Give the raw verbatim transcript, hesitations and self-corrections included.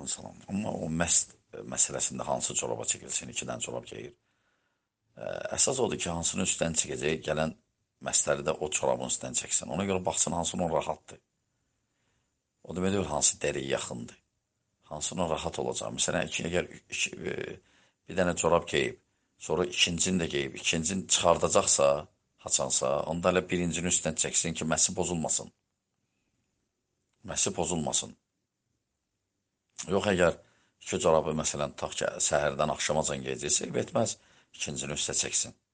Aleyküm salam. Amma o məst məsələsində hansı coraba çəkilsin, iki dənə corab geyir. Ə, əsas odur ki, hansının üstdən çəkəcək, gələn məstəri də o corabın üstdən çəksin. Ona görə baxsın hansının rahatdır. O demək deyil, hansı dəriyə yaxındır. Hansının rahat olacaq. Məsələn, iki, əgər iki, e, bir dənə corab geyib, sonra ikincini də geyib, ikincini çıxardacaqsa, haçansa, onda elə birincinin üstdən çəksin ki, məsi pozulmasın. Məsi pozulmasın. Yox, əgər iki corabı, məsələn, tutaq ki, səhərdən axşamacan geyəcəksə, etməz, ikincini üstə çəksin.